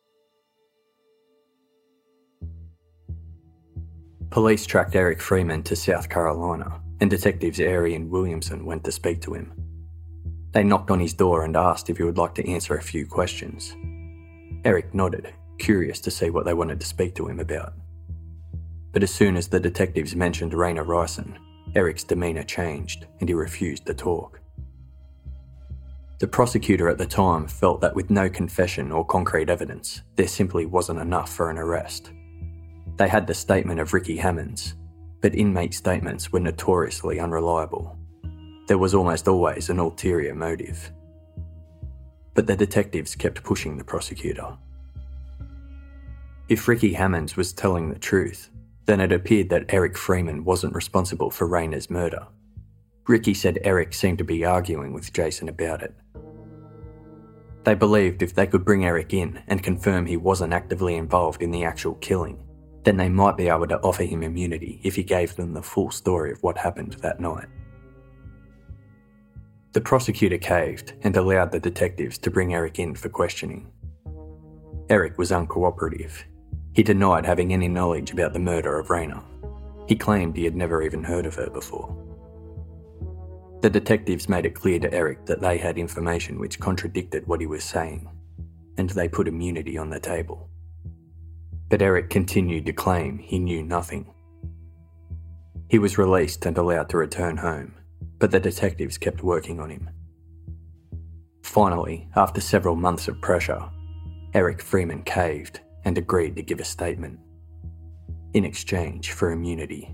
Police tracked Eric Freeman to South Carolina, and detectives Airy and Williamson went to speak to him. They knocked on his door and asked if he would like to answer a few questions. Eric nodded, curious to see what they wanted to speak to him about. But as soon as the detectives mentioned Rayner Ryson, Eric's demeanour changed and he refused to talk. The prosecutor at the time felt that with no confession or concrete evidence, there simply wasn't enough for an arrest. They had the statement of Ricky Hammonds, but inmate statements were notoriously unreliable. There was almost always an ulterior motive. But the detectives kept pushing the prosecutor. If Ricky Hammonds was telling the truth, then it appeared that Eric Freeman wasn't responsible for Rayner's murder. Ricky said Eric seemed to be arguing with Jason about it. They believed if they could bring Eric in and confirm he wasn't actively involved in the actual killing, then they might be able to offer him immunity if he gave them the full story of what happened that night. The prosecutor caved and allowed the detectives to bring Eric in for questioning. Eric was uncooperative. He denied having any knowledge about the murder of Rayner. He claimed he had never even heard of her before. The detectives made it clear to Eric that they had information which contradicted what he was saying, and they put immunity on the table. But Eric continued to claim he knew nothing. He was released and allowed to return home, but the detectives kept working on him. Finally, after several months of pressure, Eric Freeman caved and agreed to give a statement. in exchange for immunity.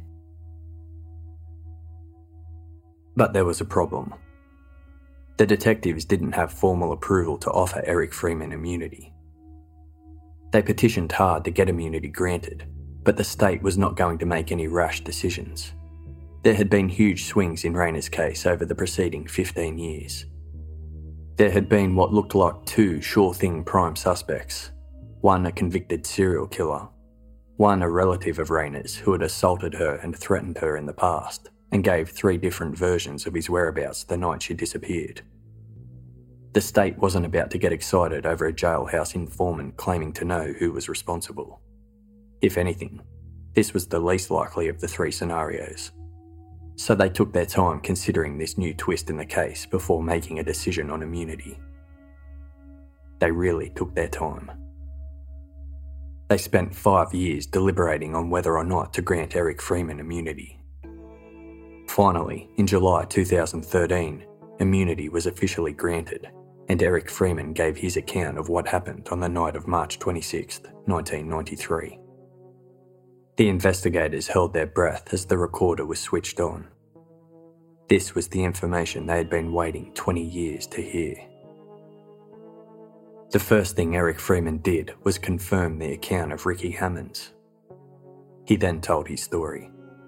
But there was a problem. The detectives didn't have formal approval to offer Eric Freeman immunity. They petitioned hard to get immunity granted, but the state was not going to make any rash decisions. There had been huge swings in Rayner's case over the preceding fifteen years. There had been what looked like two sure-thing prime suspects, one a convicted serial killer, one a relative of Rayner's who had assaulted her and threatened her in the past, and gave three different versions of his whereabouts the night she disappeared. The state wasn't about to get excited over a jailhouse informant claiming to know who was responsible. If anything, this was the least likely of the three scenarios. So they took their time considering this new twist in the case before making a decision on immunity. They really took their time. They spent five years deliberating on whether or not to grant Eric Freeman immunity. Finally, in July two thousand thirteen, immunity was officially granted, and Eric Freeman gave his account of what happened on the night of March twenty-sixth, nineteen ninety-three. The investigators held their breath as the recorder was switched on. This was the information they had been waiting twenty years to hear. The first thing Eric Freeman did was confirm the account of Ricky Hammonds. He then told his story.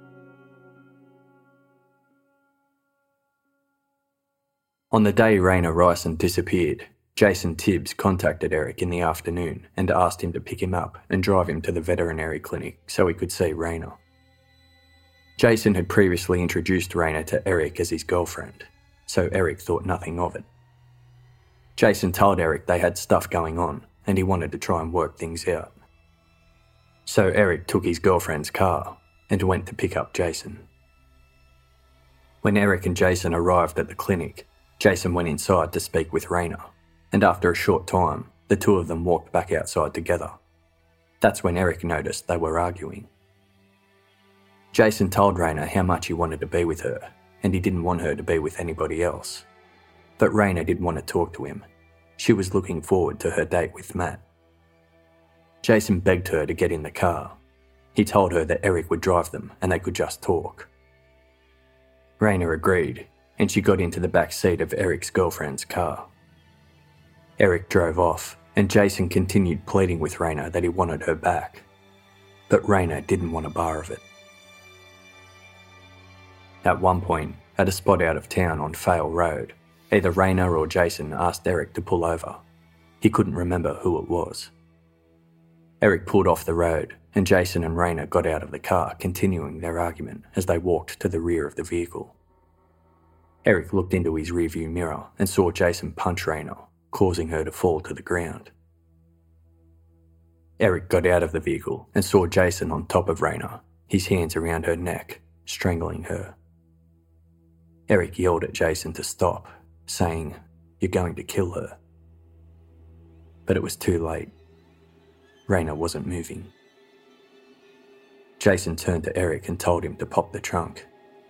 On the day Rayner Ryson disappeared, Jason Tibbs contacted Eric in the afternoon and asked him to pick him up and drive him to the veterinary clinic so he could see Rayner. Jason had previously introduced Rayner to Eric as his girlfriend, so Eric thought nothing of it. Jason told Eric they had stuff going on and he wanted to try and work things out. So Eric took his girlfriend's car and went to pick up Jason. When Eric and Jason arrived at the clinic, Jason went inside to speak with Rayner, and after a short time, the two of them walked back outside together. That's when Eric noticed they were arguing. Jason told Rayner how much he wanted to be with her, and he didn't want her to be with anybody else. But Rayner didn't want to talk to him. She was looking forward to her date with Matt. Jason begged her to get in the car. He told her that Eric would drive them and they could just talk. Rayner agreed, and she got into the back seat of Eric's girlfriend's car. Eric drove off, and Jason continued pleading with Rayner that he wanted her back. But Rayner didn't want a bar of it. At one point, at a spot out of town on Fale Road, either Rayner or Jason asked Eric to pull over. He couldn't remember who it was. Eric pulled off the road, and Jason and Rayner got out of the car, continuing their argument as they walked to the rear of the vehicle. Eric looked into his rearview mirror and saw Jason punch Rayner, causing her to fall to the ground. Eric got out of the vehicle and saw Jason on top of Rayner, his hands around her neck, strangling her. Eric yelled at Jason to stop, saying, "You're going to kill her." But it was too late. Rayner wasn't moving. Jason turned to Eric and told him to pop the trunk.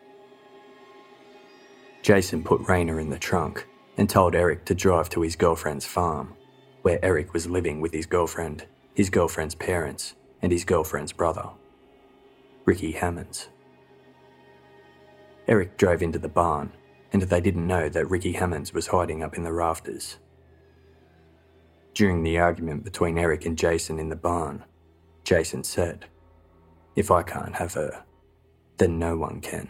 Jason put Rayner in the trunk and told Eric to drive to his girlfriend's farm, where Eric was living with his girlfriend, his girlfriend's parents, and his girlfriend's brother, Ricky Hammonds. Eric drove into the barn, and they didn't know that Ricky Hammonds was hiding up in the rafters. During the argument between Eric and Jason in the barn, Jason said, "If I can't have her, then no one can."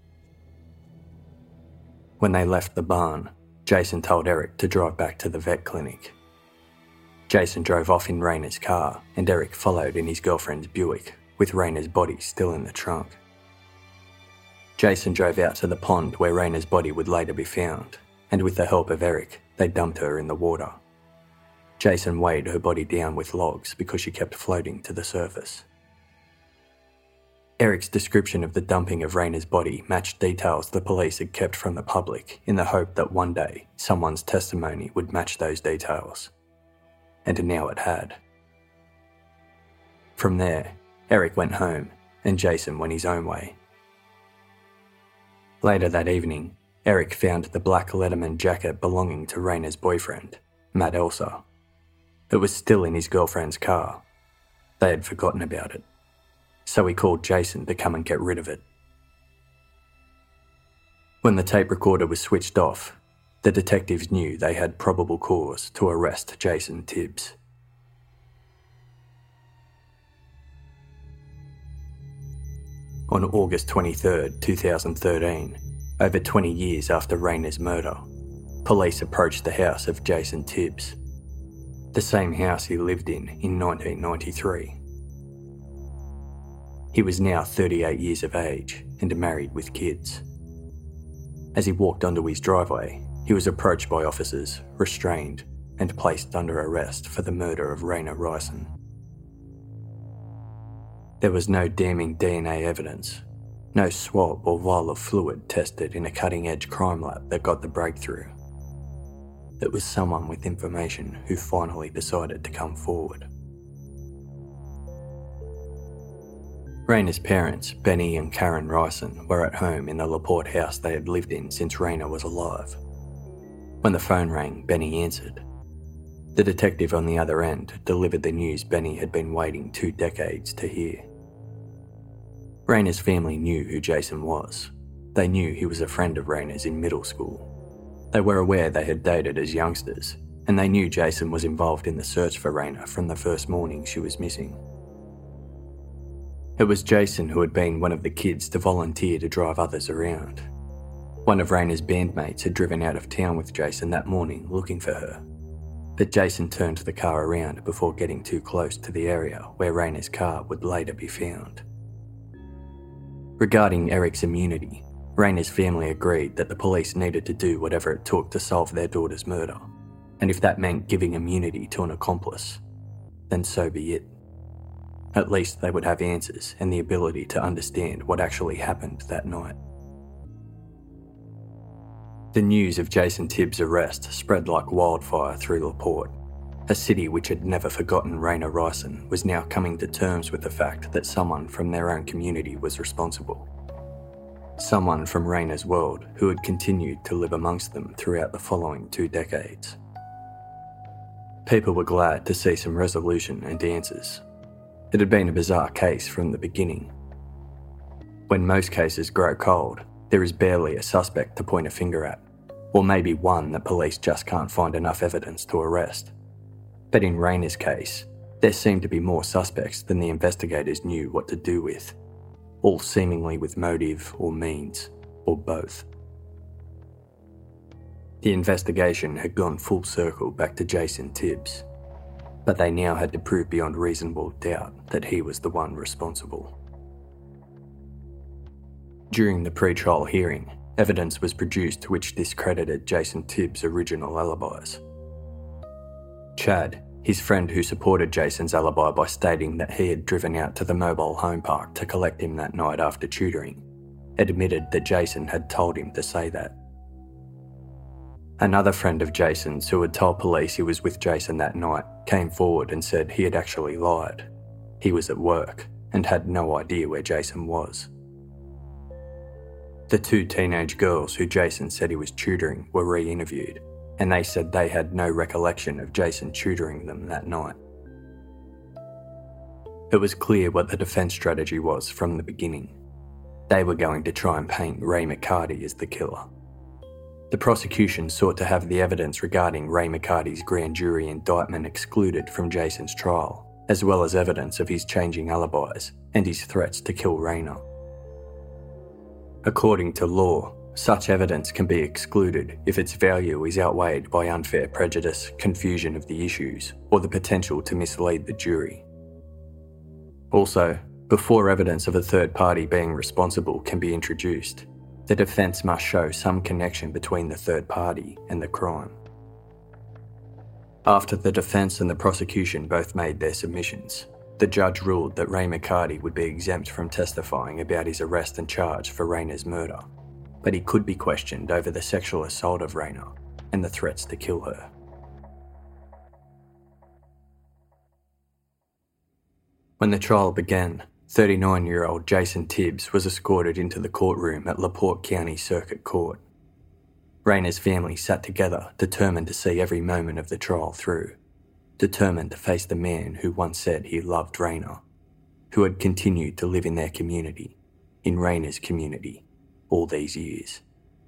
When they left the barn, Jason told Eric to drive back to the vet clinic. Jason drove off in Rayner's car, and Eric followed in his girlfriend's Buick, with Rayner's body still in the trunk. Jason drove out to the pond where Rayner's body would later be found, and with the help of Eric, they dumped her in the water. Jason weighed her body down with logs because she kept floating to the surface. Eric's description of the dumping of Rayner's body matched details the police had kept from the public in the hope that one day someone's testimony would match those details. And now it had. From there, Eric went home and Jason went his own way. Later that evening, Eric found the black Letterman jacket belonging to Rayner's boyfriend, Matt Elsa. It was still in his girlfriend's car. They had forgotten about it. so he called Jason to come and get rid of it. When the tape recorder was switched off, the detectives knew they had probable cause to arrest Jason Tibbs. On August twenty-third, twenty thirteen, over twenty years after Rayner's murder, police approached the house of Jason Tibbs, the same house he lived in in nineteen ninety-three. He was now thirty-eight years of age and married with kids. As he walked onto his driveway, he was approached by officers, restrained, and placed under arrest for the murder of Rayner Ryson. There was no damning D N A evidence, no swab or vial of fluid tested in a cutting-edge crime lab that got the breakthrough. It was someone with information who finally decided to come forward. Rayner's parents, Benny and Karen Ryson, were at home in the LaPorte house they had lived in since Rayner was alive. When the phone rang, Benny answered. The detective on the other end delivered the news Benny had been waiting two decades to hear. Rayner's family knew who Jason was. They knew he was a friend of Rayner's in middle school. They were aware they had dated as youngsters, and they knew Jason was involved in the search for Rayner from the first morning she was missing. It was Jason who had been one of the kids to volunteer to drive others around. One of Rayner's bandmates had driven out of town with Jason that morning looking for her, but Jason turned the car around before getting too close to the area where Rayner's car would later be found. Regarding Eric's immunity, Rayner's family agreed that the police needed to do whatever it took to solve their daughter's murder, and if that meant giving immunity to an accomplice, then so be it. At least they would have answers and the ability to understand what actually happened that night. The news of Jason Tibbs' arrest spread like wildfire through LaPorte. A city which had never forgotten Rayner Ryson was now coming to terms with the fact that someone from their own community was responsible. Someone from Rayner's world who had continued to live amongst them throughout the following two decades. People were glad to see some resolution and answers. It had been a bizarre case from the beginning. When most cases grow cold, there is barely a suspect to point a finger at, or maybe one that police just can't find enough evidence to arrest. But in Rayner's case, there seemed to be more suspects than the investigators knew what to do with, all seemingly with motive or means, or both. The investigation had gone full circle back to Jason Tibbs, but they now had to prove beyond reasonable doubt that he was the one responsible. During the pre-trial hearing, evidence was produced which discredited Jason Tibbs' original alibis. Chad, his friend who supported Jason's alibi by stating that he had driven out to the mobile home park to collect him that night after tutoring, admitted that Jason had told him to say that. Another friend of Jason's who had told police he was with Jason that night came forward and said he had actually lied. He was at work and had no idea where Jason was. The two teenage girls who Jason said he was tutoring were re-interviewed, and they said they had no recollection of Jason tutoring them that night. It was clear what the defence strategy was from the beginning. They were going to try and paint Ray McCarty as the killer. The prosecution sought to have the evidence regarding Ray McCarty's grand jury indictment excluded from Jason's trial, as well as evidence of his changing alibis and his threats to kill Rayner. According to law, such evidence can be excluded if its value is outweighed by unfair prejudice, confusion of the issues, or the potential to mislead the jury. Also, before evidence of a third party being responsible can be introduced, the defence must show some connection between the third party and the crime. After the defence and the prosecution both made their submissions, the judge ruled that Ray McCarty would be exempt from testifying about his arrest and charge for Rayner's murder, but he could be questioned over the sexual assault of Rayner and the threats to kill her. When the trial began, thirty-nine-year-old Jason Tibbs was escorted into the courtroom at LaPorte County Circuit Court. Rayner's family sat together, determined to see every moment of the trial through, determined to face the man who once said he loved Rayner. who had continued to live in their community, in Rayner's community, all these years.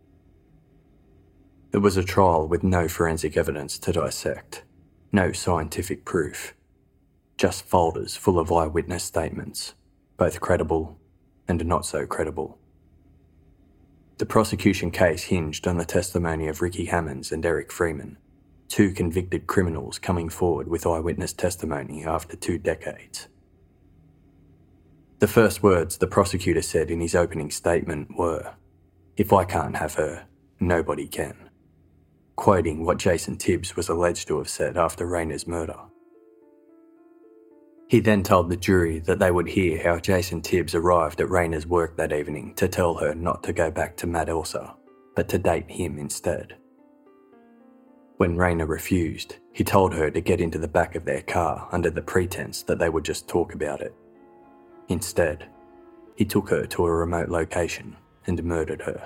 It was a trial with no forensic evidence to dissect, no scientific proof, just folders full of eyewitness statements, both credible and not so credible. The prosecution case hinged on the testimony of Ricky Hammonds and Eric Freeman, two convicted criminals coming forward with eyewitness testimony after two decades. The first words the prosecutor said in his opening statement were, "If I can't have her, nobody can," quoting what Jason Tibbs was alleged to have said after Rayner's murder. He then told the jury that they would hear how Jason Tibbs arrived at Rayner's work that evening to tell her not to go back to Matt Elsa, but to date him instead. When Rayner refused, he told her to get into the back of their car under the pretense that they would just talk about it. Instead, he took her to a remote location and murdered her.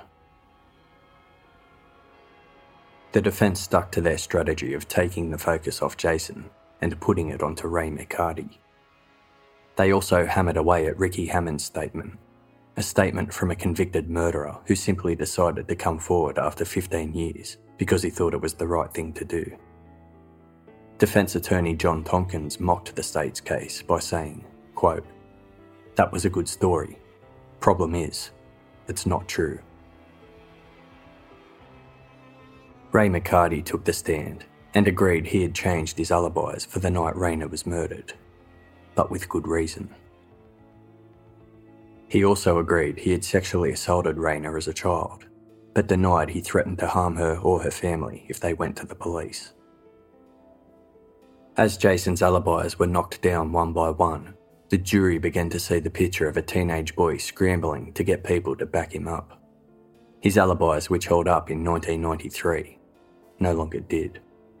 The defence stuck to their strategy of taking the focus off Jason and putting it onto Ray McCarty. They also hammered away at Ricky Hammond's statement, a statement from a convicted murderer who simply decided to come forward after fifteen years because he thought it was the right thing to do. Defence attorney John Tompkins mocked the state's case by saying, quote, "That was a good story. Problem is, it's not true." Ray McCarty took the stand and agreed he had changed his alibis for the night Rayner was murdered, but with good reason. He also agreed he had sexually assaulted Rayner as a child, but denied he threatened to harm her or her family if they went to the police. As Jason's alibis were knocked down one by one, the jury began to see the picture of a teenage boy scrambling to get people to back him up. His alibis, which held up in nineteen ninety-three, no longer did.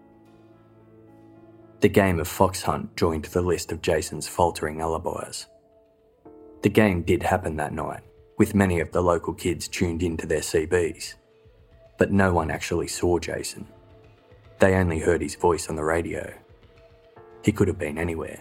The game of Fox Hunt joined the list of Jason's faltering alibis. The game did happen that night, with many of the local kids tuned into their C Bs, but no one actually saw Jason. They only heard his voice on the radio. He could have been anywhere.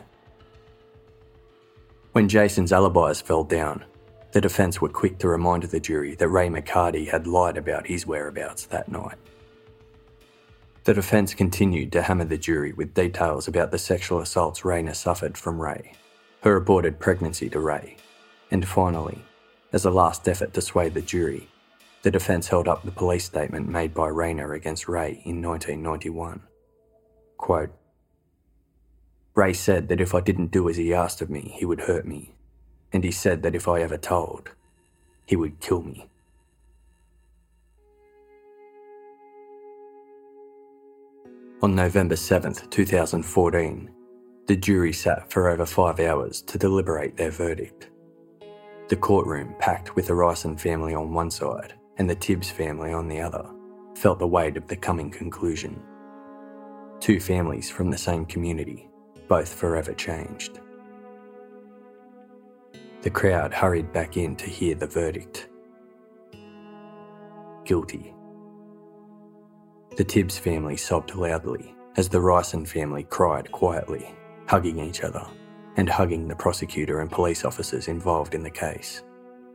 When Jason's alibis fell down, the defence were quick to remind the jury that Ray McCarty had lied about his whereabouts that night. The defence continued to hammer the jury with details about the sexual assaults Rayner suffered from Ray, her aborted pregnancy to Ray, and finally, as a last effort to sway the jury, the defence held up the police statement made by Rayner against Ray in nineteen ninety-one. Quote, "Ray said that if I didn't do as he asked of me, he would hurt me, and he said that if I ever told, he would kill me." On November seventh, twenty fourteen, the jury sat for over five hours to deliberate their verdict. The courtroom, packed with the Ryson family on one side and the Tibbs family on the other, felt the weight of the coming conclusion. Two families from the same community, both forever changed. The crowd hurried back in to hear the verdict. Guilty. The Tibbs family sobbed loudly as the Ryson family cried quietly, hugging each other and hugging the prosecutor and police officers involved in the case.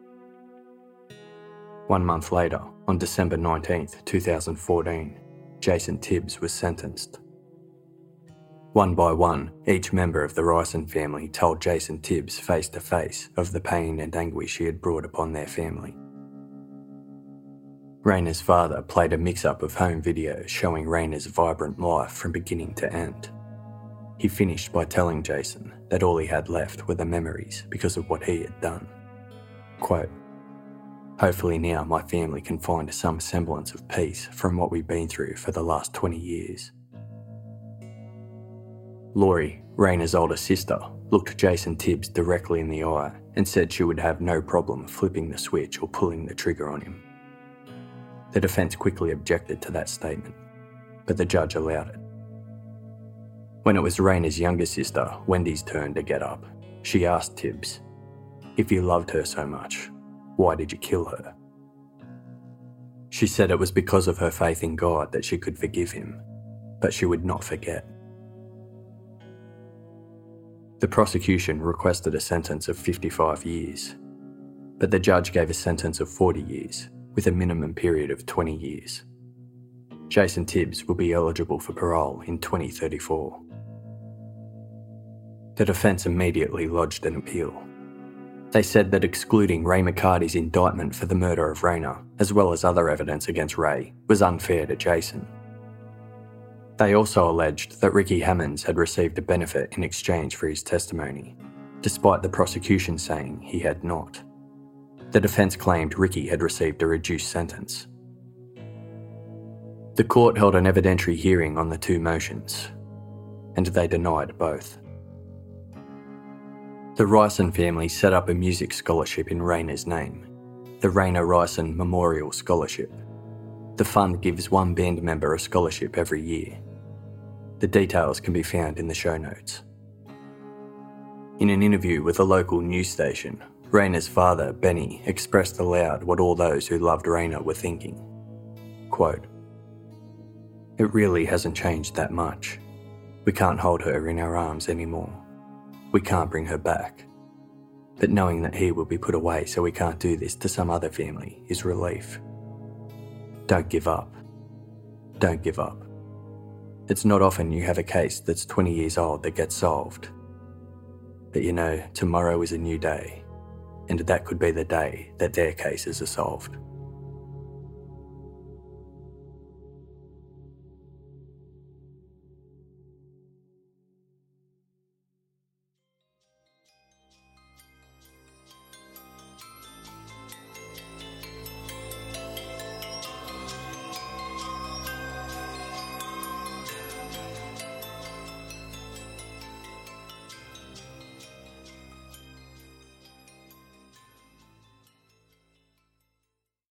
One month later, on December nineteenth, twenty fourteen, Jason Tibbs was sentenced. One by one, each member of the Ryson family told Jason Tibbs face to face of the pain and anguish he had brought upon their family. Rayner's father played a mix-up of home videos showing Rayner's vibrant life from beginning to end. He finished by telling Jason that all he had left were the memories because of what he had done. Quote, "Hopefully now my family can find some semblance of peace from what we've been through for the last twenty years. Laurie, Rayner's older sister, looked Jason Tibbs directly in the eye and said she would have no problem flipping the switch or pulling the trigger on him. The defence quickly objected to that statement, but the judge allowed it. When it was Rayner's younger sister, Wendy's turn to get up, she asked Tibbs, "If you loved her so much, why did you kill her?" She said it was because of her faith in God that she could forgive him, but she would not forget. The prosecution requested a sentence of fifty-five years, but the judge gave a sentence of forty years, with a minimum period of twenty years. Jason Tibbs will be eligible for parole in twenty thirty-four. The defence immediately lodged an appeal. They said that excluding Ray McCarty's indictment for the murder of Rayner, as well as other evidence against Ray, was unfair to Jason. They also alleged that Ricky Hammonds had received a benefit in exchange for his testimony, despite the prosecution saying he had not. The defence claimed Ricky had received a reduced sentence. The court held an evidentiary hearing on the two motions, and they denied both. The Ryson family set up a music scholarship in Rayner's name, the Rayner Ryson Memorial Scholarship. The fund gives one band member a scholarship every year. The details can be found in the show notes. In an interview with a local news station, Rayner's father, Benny, expressed aloud what all those who loved Rayner were thinking. Quote, "It really hasn't changed that much. We can't hold her in our arms anymore. We can't bring her back. But knowing that he will be put away so we can't do this to some other family is relief. Don't give up. Don't give up. It's not often you have a case that's twenty years old that gets solved. But you know, tomorrow is a new day, and that could be the day that their cases are solved."